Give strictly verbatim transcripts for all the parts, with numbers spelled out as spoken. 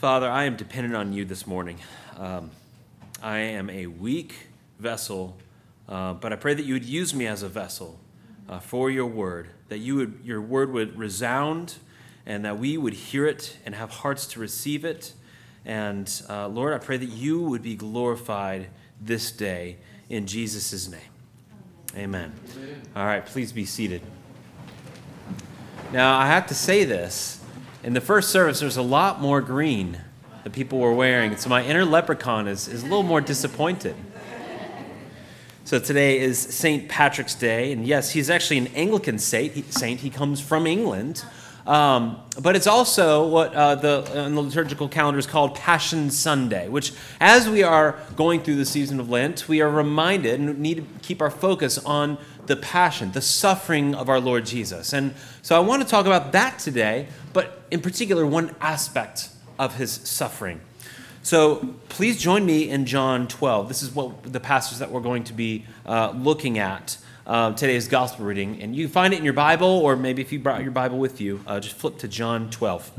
Father, I am dependent on you this morning. Um, I am a weak vessel, uh, but I pray that you would use me as a vessel uh, for your word, that you would, your word would resound, and that we would hear it and have hearts to receive it. And uh, Lord, I pray that you would be glorified this day in Jesus' name. Amen. Amen. All right, please be seated. Now, I have to say this. In the first service, there's a lot more green that people were wearing, so my inner leprechaun is, is a little more disappointed. So today is Saint Patrick's Day, and yes, he's actually an Anglican saint. He, saint. He comes from England, um, but it's also what uh, the, in the liturgical calendar is called Passion Sunday, which as we are going through the season of Lent, we are reminded and need to keep our focus on the passion, the suffering of our Lord Jesus. And so I want to talk about that today, but in particular, one aspect of his suffering. So please join me in John twelve. This is what the passage that we're going to be uh, looking at uh, today's gospel reading. And you can find it in your Bible, or maybe if you brought your Bible with you, uh, just flip to John twelve.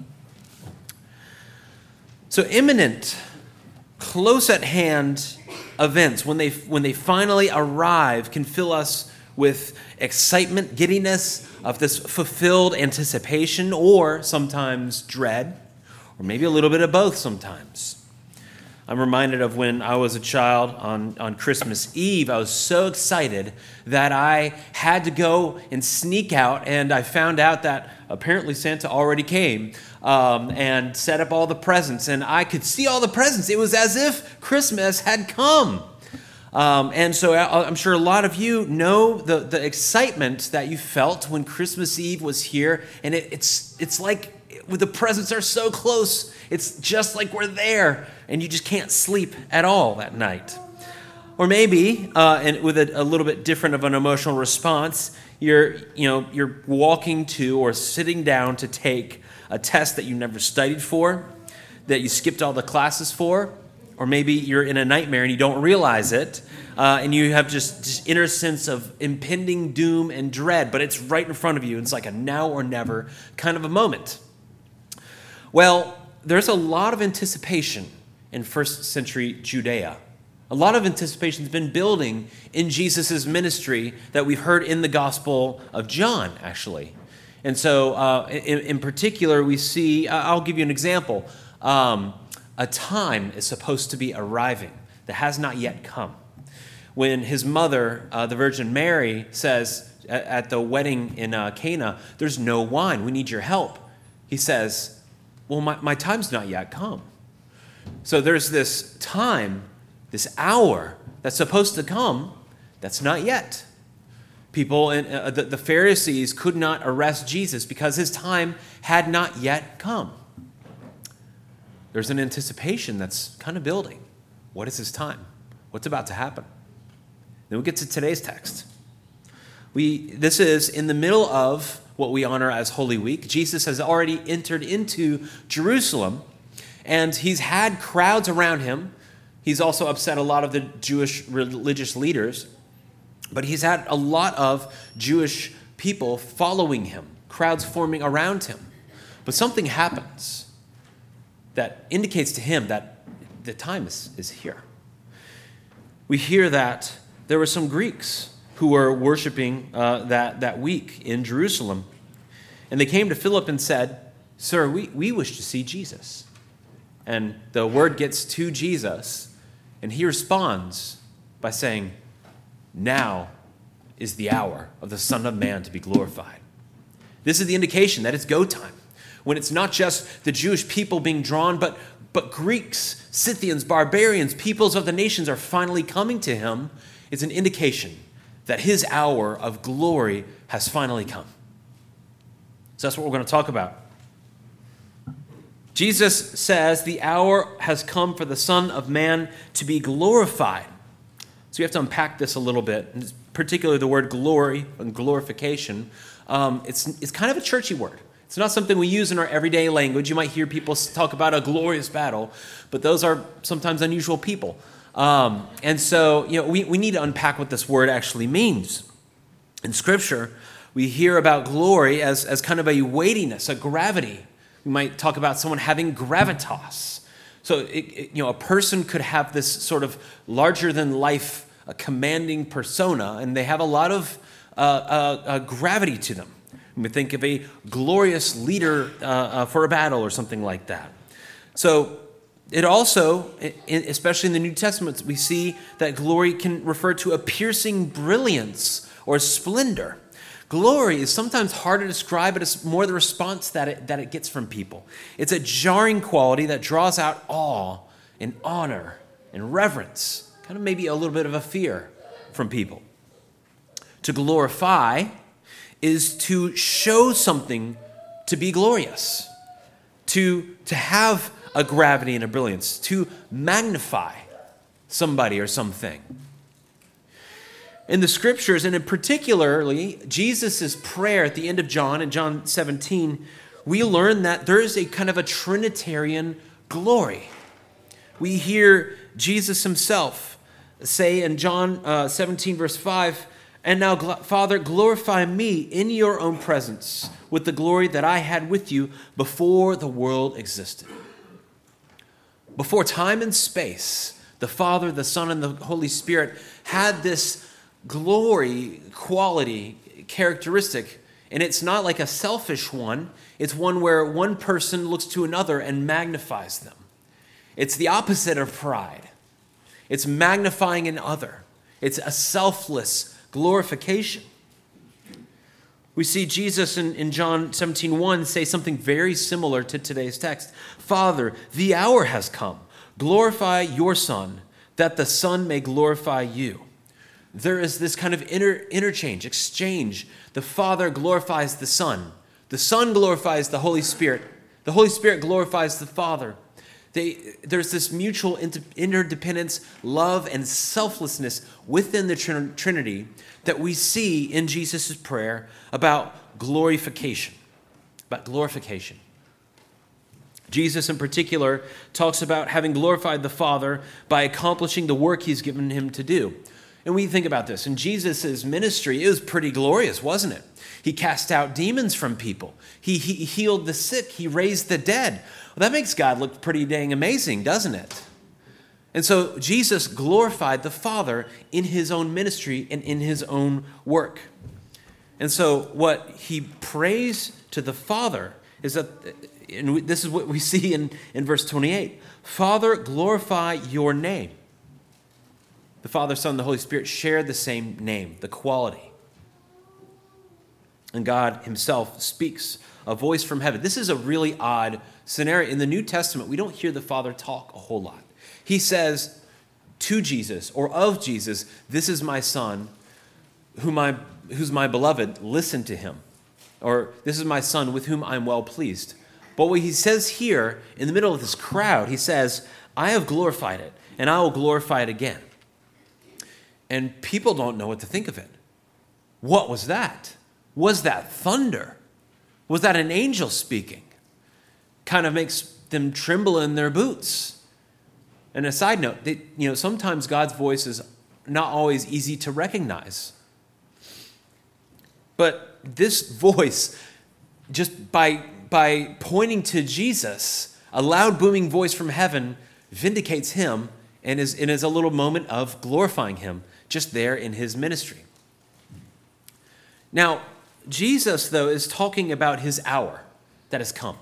So imminent, close at hand events, when they when they finally arrive, can fill us with excitement, giddiness of this fulfilled anticipation, or sometimes dread, or maybe a little bit of both sometimes. I'm reminded of when I was a child on, on Christmas Eve. I was so excited that I had to go and sneak out, and I found out that apparently Santa already came um, and set up all the presents, and I could see all the presents. It was as if Christmas had come. Um, and so I'm sure a lot of you know the, the excitement that you felt when Christmas Eve was here. And it, it's it's like the presents are so close. It's just like we're there. And you just can't sleep at all that night. Or maybe, uh, and with a, a little bit different of an emotional response, you're, you know, you're walking to or sitting down to take a test that you never studied for, that you skipped all the classes for. Or maybe you're in a nightmare and you don't realize it, uh, and you have just this inner sense of impending doom and dread, but it's right in front of you. It's like a now or never kind of a moment. Well, there's a lot of anticipation in first century Judea. A lot of anticipation has been building in Jesus' ministry that we've heard in the Gospel of John, actually. And so uh, in, in particular, we see, I'll give you an example. Um, A time is supposed to be arriving that has not yet come. When his mother, uh, the Virgin Mary, says at, at the wedding in uh, Cana, there's no wine, we need your help. He says, well, my, my time's not yet come. So there's this time, this hour that's supposed to come that's not yet. People, in, uh, the, the Pharisees could not arrest Jesus because his time had not yet come. There's an anticipation that's kind of building. What is his time? What's about to happen? Then we get to today's text. We This is in the middle of what we honor as Holy Week. Jesus has already entered into Jerusalem, and he's had crowds around him. He's also upset a lot of the Jewish religious leaders, but he's had a lot of Jewish people following him, crowds forming around him. But something happens that indicates to him that the time is, is here. We hear that there were some Greeks who were worshiping uh, that, that week in Jerusalem. And they came to Philip and said, "Sir, we, we wish to see Jesus." And the word gets to Jesus, and he responds by saying, "Now is the hour of the Son of Man to be glorified." This is the indication that it's go time. When it's not just the Jewish people being drawn, but, but Greeks, Scythians, barbarians, peoples of the nations are finally coming to him, it's an indication that his hour of glory has finally come. So that's what we're going to talk about. Jesus says the hour has come for the Son of Man to be glorified. So we have to unpack this a little bit, and particularly the word glory and glorification. Um, it's, it's kind of a churchy word. It's not something we use in our everyday language. You might hear people talk about a glorious battle, but those are sometimes unusual people. Um, and so, you know, we, we need to unpack what this word actually means. In Scripture, we hear about glory as, as kind of a weightiness, a gravity, We might talk about someone having gravitas. So, it, it, you know, a person could have this sort of larger-than-life, uh, commanding persona, and they have a lot of uh, uh, uh, gravity to them. We think of a glorious leader uh, uh, for a battle or something like that. So it also, especially in the New Testament, we see that glory can refer to a piercing brilliance or splendor. Glory is sometimes hard to describe, but it's more the response that it, that it gets from people. It's a jarring quality that draws out awe and honor and reverence, kind of maybe a little bit of a fear from people. To glorify is to show something to be glorious, to, to have a gravity and a brilliance, to magnify somebody or something. In the scriptures, and in particularly Jesus' prayer at the end of John, in John seventeen, we learn that there is a kind of a Trinitarian glory. We hear Jesus himself say in John uh, seventeen, verse five, "And now, Father, glorify me in your own presence with the glory that I had with you before the world existed." Before time and space, the Father, the Son, and the Holy Spirit had this glory, quality, characteristic, and it's not like a selfish one. It's one where one person looks to another and magnifies them. It's the opposite of pride. It's magnifying an other. It's a selfless glorification. We see Jesus in, in John seventeen one say something very similar to today's text. "Father, the hour has come. Glorify your Son, that the Son may glorify you." There is this kind of inter, interchange, exchange. The Father glorifies the Son. The Son glorifies the Holy Spirit. The Holy Spirit glorifies the Father. They, there's this mutual inter, interdependence, love, and selflessness within the trin- Trinity that we see in Jesus' prayer about glorification, about glorification. Jesus in particular talks about having glorified the Father by accomplishing the work he's given him to do. And we think about this. In Jesus' ministry, it was pretty glorious, wasn't it? He cast out demons from people. He, he healed the sick. He raised the dead. Well, that makes God look pretty dang amazing, doesn't it? And so Jesus glorified the Father in his own ministry and in his own work. And so what he prays to the Father is that, and this is what we see in, in verse twenty-eight, "Father, glorify your name." The Father, Son, and the Holy Spirit share the same name, the quality. And God himself speaks, a voice from heaven. This is a really odd scenario. In the New Testament, we don't hear the Father talk a whole lot. He says to Jesus or of Jesus, "This is my Son, whom I, who's my beloved, listen to him." Or, "This is my Son with whom I'm well pleased." But what he says here, in the middle of this crowd, he says, "I have glorified it, and I will glorify it again." And people don't know what to think of it. What was that? Was that thunder? Was that an angel speaking? Kind of makes them tremble in their boots. And a side note, they, you know, sometimes God's voice is not always easy to recognize. But this voice, just by, by pointing to Jesus, a loud booming voice from heaven vindicates him and is, and is a little moment of glorifying him just there in his ministry. Now, Jesus, though, is talking about his hour that has come.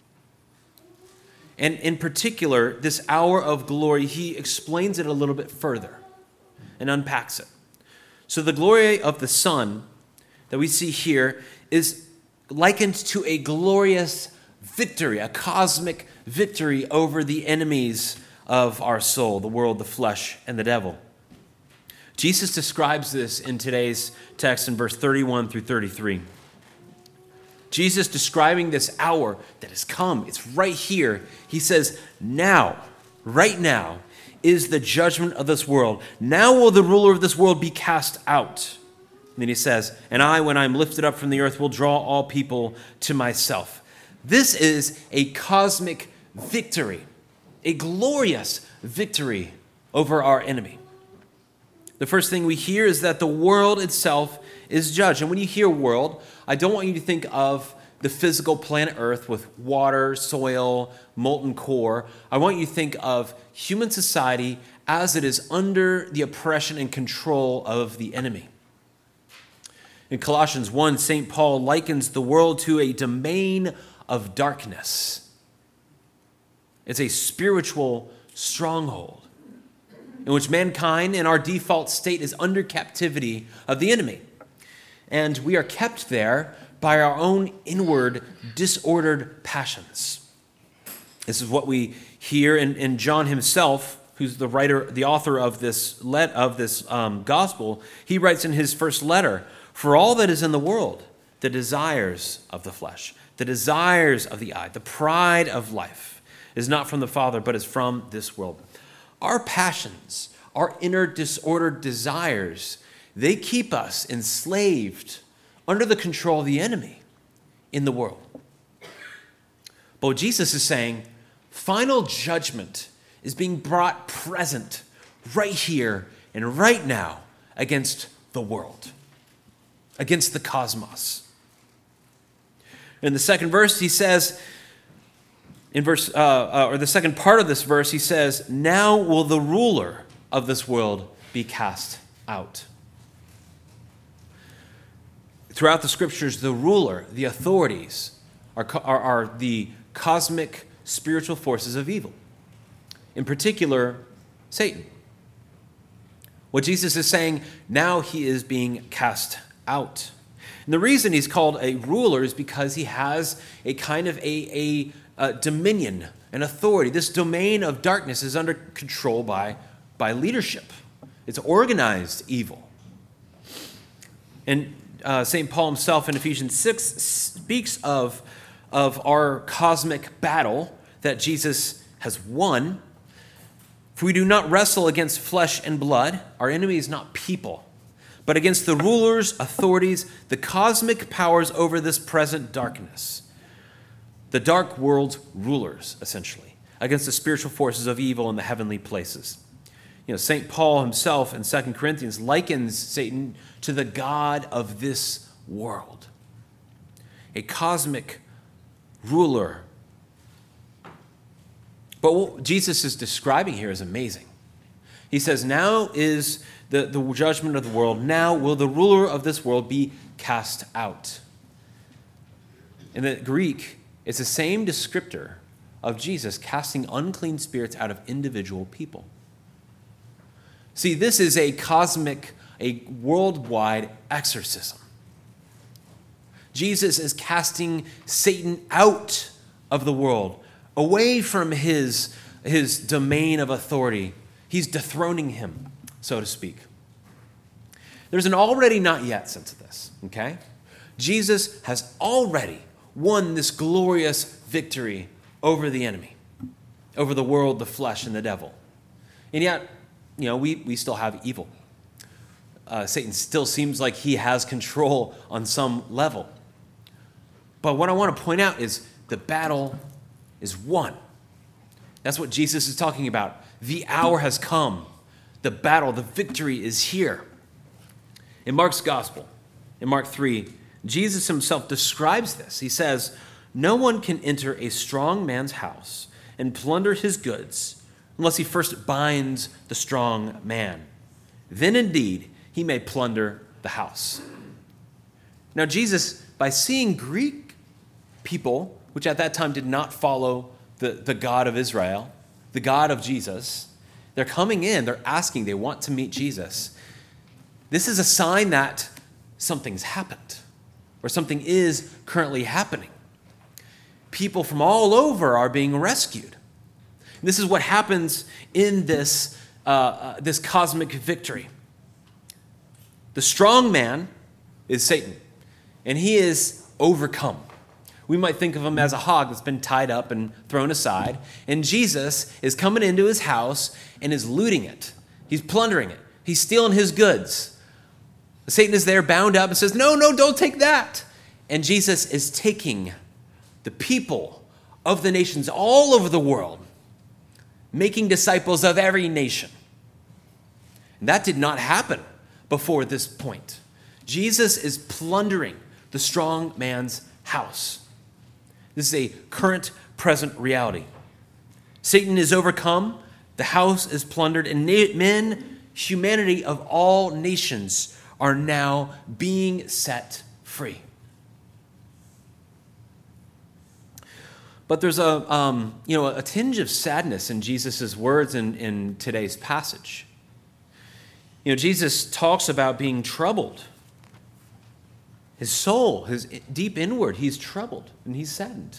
And in particular, this hour of glory, he explains it a little bit further and unpacks it. So the glory of the Son that we see here is likened to a glorious victory, a cosmic victory over the enemies of our soul, the world, the flesh, and the devil. Jesus describes this in today's text in verse thirty-one through thirty-three. Jesus describing this hour that has come, it's right here. He says, "Now, right now, is the judgment of this world. Now will the ruler of this world be cast out." And then he says, "And I, when I'm lifted up from the earth, will draw all people to myself." This is a cosmic victory, a glorious victory over our enemy. The first thing we hear is that the world itself is judged. And when you hear world, I don't want you to think of the physical planet Earth with water, soil, molten core. I want you to think of human society as it is under the oppression and control of the enemy. In Colossians one, Saint Paul likens the world to a domain of darkness. It's a spiritual stronghold in which mankind in our default state is under captivity of the enemy. And we are kept there by our own inward disordered passions. This is what we hear in, in John himself, who's the writer, the author of this let of this um, gospel. He writes in his first letter, "For all that is in the world, the desires of the flesh, the desires of the eye, the pride of life, is not from the Father, but is from this world." Our passions, our inner disordered desires, they keep us enslaved under the control of the enemy in the world. But what Jesus is saying, final judgment is being brought present right here and right now against the world, against the cosmos. In the second verse, he says, in verse, uh, uh, or the second part of this verse, he says, "Now will the ruler of this world be cast out." Throughout the scriptures, the ruler, the authorities, are, are, are the cosmic spiritual forces of evil. In particular, Satan. What Jesus is saying, now he is being cast out. And the reason he's called a ruler is because he has a kind of a, a, a dominion, an authority. This domain of darkness is under control by, by leadership. It's organized evil. And Uh, Saint Paul himself in Ephesians six speaks of, of our cosmic battle that Jesus has won. "For we do not wrestle against flesh and blood." Our enemy is not people, "but against the rulers, authorities, the cosmic powers over this present darkness." The dark world's rulers, essentially, against the spiritual forces of evil in the heavenly places. You know, Saint Paul himself in Second Corinthians likens Satan to the god of this world, a cosmic ruler. But what Jesus is describing here is amazing. He says, now is the, the judgment of the world. Now will the ruler of this world be cast out. In the Greek, it's the same descriptor of Jesus casting unclean spirits out of individual people. See, this is a cosmic, a worldwide exorcism. Jesus is casting Satan out of the world, away from his, his domain of authority. He's dethroning him, so to speak. There's an already not yet sense of this, okay? Jesus has already won this glorious victory over the enemy, over the world, the flesh, and the devil. And yet, you know, we, we still have evil. Uh, Satan still seems like he has control on some level. But what I want to point out is the battle is won. That's what Jesus is talking about. The hour has come. The battle, the victory is here. In Mark's gospel, in Mark three, Jesus himself describes this. He says, "No one can enter a strong man's house and plunder his goods unless he first binds the strong man. Then indeed he may plunder the house." Now Jesus, by seeing Greek people, which at that time did not follow the, the God of Israel, the God of Jesus, they're coming in, they're asking, they want to meet Jesus. This is a sign that something's happened, or something is currently happening. People from all over are being rescued. This is what happens in this, uh, uh, this cosmic victory. The strong man is Satan, and he is overcome. We might think of him as a hog that's been tied up and thrown aside, and Jesus is coming into his house and is looting it. He's plundering it. He's stealing his goods. Satan is there bound up and says, "No, no, don't take that." And Jesus is taking the people of the nations all over the world, making disciples of every nation. And that did not happen before this point. Jesus is plundering the strong man's house. This is a current, present reality. Satan is overcome, the house is plundered, and na- men, humanity of all nations, are now being set free. But there's a, um, you know, a tinge of sadness in Jesus' words in, in today's passage. You know, Jesus talks about being troubled. His soul, his deep inward, he's troubled and he's saddened.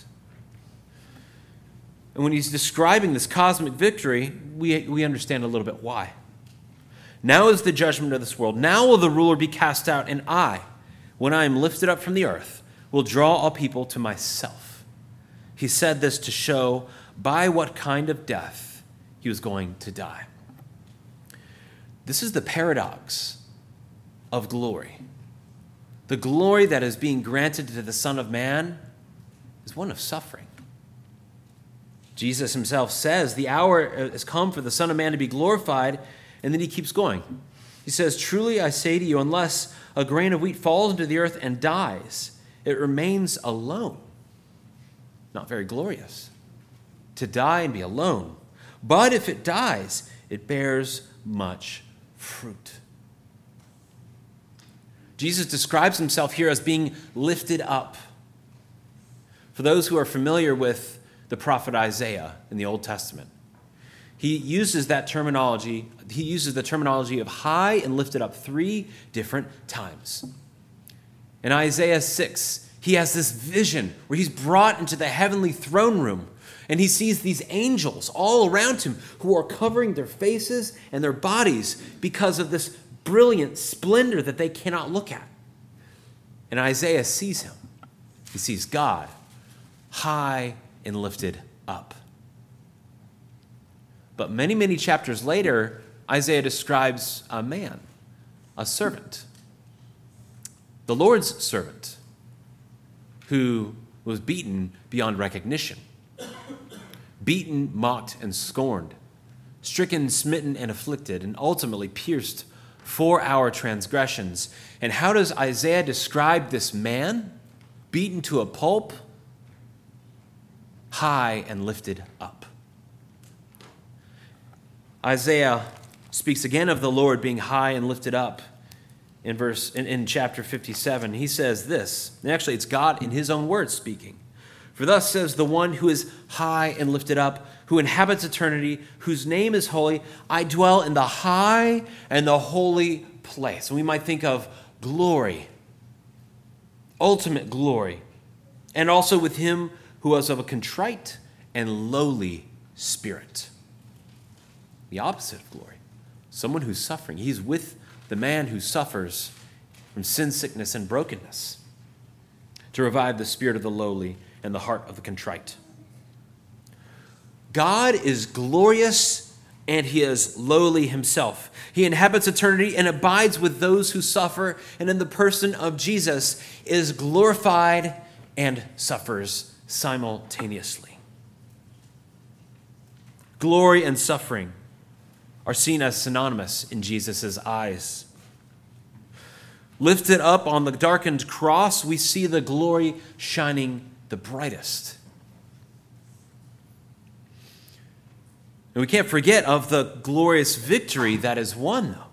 And when he's describing this cosmic victory, we, we understand a little bit why. Now is the judgment of this world. Now will the ruler be cast out, and I, when I am lifted up from the earth, will draw all people to myself. He said this to show by what kind of death he was going to die. This is the paradox of glory. The glory that is being granted to the Son of Man is one of suffering. Jesus himself says the hour has come for the Son of Man to be glorified, and then he keeps going. He says, "Truly I say to you, unless a grain of wheat falls into the earth and dies, it remains alone." Not very glorious. To die and be alone. But if it dies, it bears much fruit. Jesus describes himself here as being lifted up. For those who are familiar with the prophet Isaiah in the Old Testament, he uses that terminology, he uses the terminology of high and lifted up three different times. In Isaiah six, he has this vision where he's brought into the heavenly throne room, and he sees these angels all around him who are covering their faces and their bodies because of this brilliant splendor that they cannot look at. And Isaiah sees him. He sees God high and lifted up. But many, many chapters later, Isaiah describes a man, a servant, the Lord's servant, who was beaten beyond recognition, beaten, mocked, and scorned, stricken, smitten, and afflicted, and ultimately pierced for our transgressions. And how does Isaiah describe this man? Beaten to a pulp, high and lifted up. Isaiah speaks again of the Lord being high and lifted up in verse in, in chapter fifty-seven. He says this, and actually it's God in his own words speaking. "For thus says the one who is high and lifted up, who inhabits eternity, whose name is holy, I dwell in the high and the holy place." And we might think of glory, ultimate glory, and also with him who was of a contrite and lowly spirit. The opposite of glory. Someone who's suffering. He's with the man who suffers from sin, sickness, and brokenness, to revive the spirit of the lowly and the heart of the contrite. God is glorious, and he is lowly himself. He inhabits eternity and abides with those who suffer, and in the person of Jesus is glorified and suffers simultaneously. Glory and suffering are seen as synonymous in Jesus' eyes. Lifted up on the darkened cross, we see the glory shining the brightest. And we can't forget of the glorious victory that is won, though.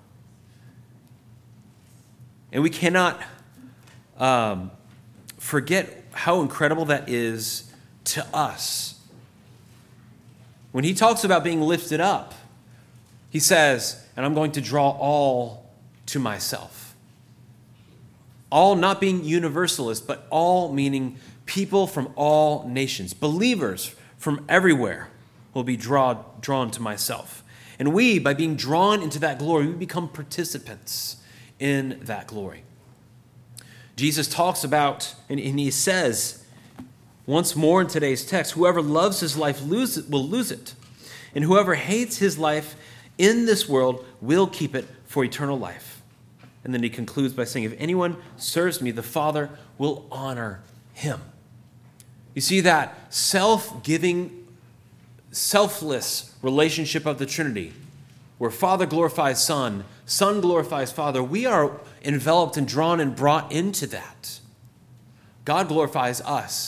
And we cannot um, forget how incredible that is to us. When he talks about being lifted up, he says, "And I'm going to draw all to myself." All not being universalist, but all meaning people from all nations, believers from everywhere will be draw, drawn to myself. And we, by being drawn into that glory, we become participants in that glory. Jesus talks about, and, and he says, once more in today's text, whoever loves his life lose it, will lose it. And whoever hates his life in this world will keep it for eternal life. And then he concludes by saying, if anyone serves me, the Father will honor him. You see that self-giving, selfless relationship of the Trinity, where Father glorifies Son, Son glorifies Father. We are enveloped and drawn and brought into that. God glorifies us,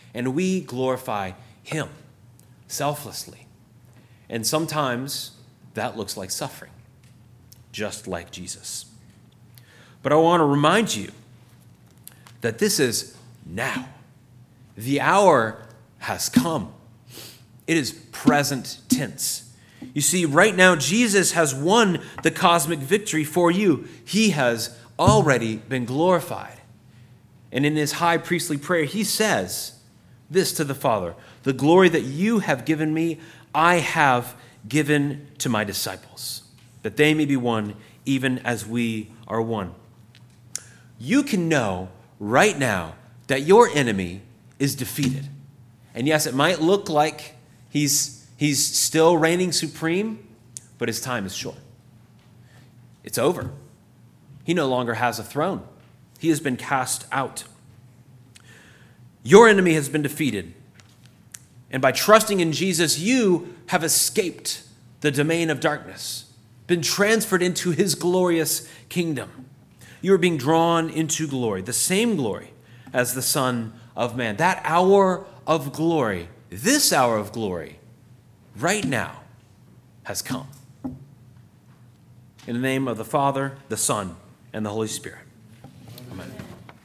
and we glorify him selflessly. And sometimes that looks like suffering, just like Jesus. But I want to remind you that this is now. The hour has come. It is present tense. You see, right now, Jesus has won the cosmic victory for you. He has already been glorified. And in his high priestly prayer, he says this to the Father: the glory that you have given me, I have given to my disciples, that they may be one, even as we are one. You can know right now that your enemy is defeated. And yes, it might look like he's, he's still reigning supreme, but his time is short. It's over. He no longer has a throne. He has been cast out. Your enemy has been defeated. And by trusting in Jesus, you have escaped the domain of darkness, been transferred into his glorious kingdom. You are being drawn into glory, the same glory as the Son of Man. That hour of glory, this hour of glory, right now, has come. In the name of the Father, the Son, and the Holy Spirit.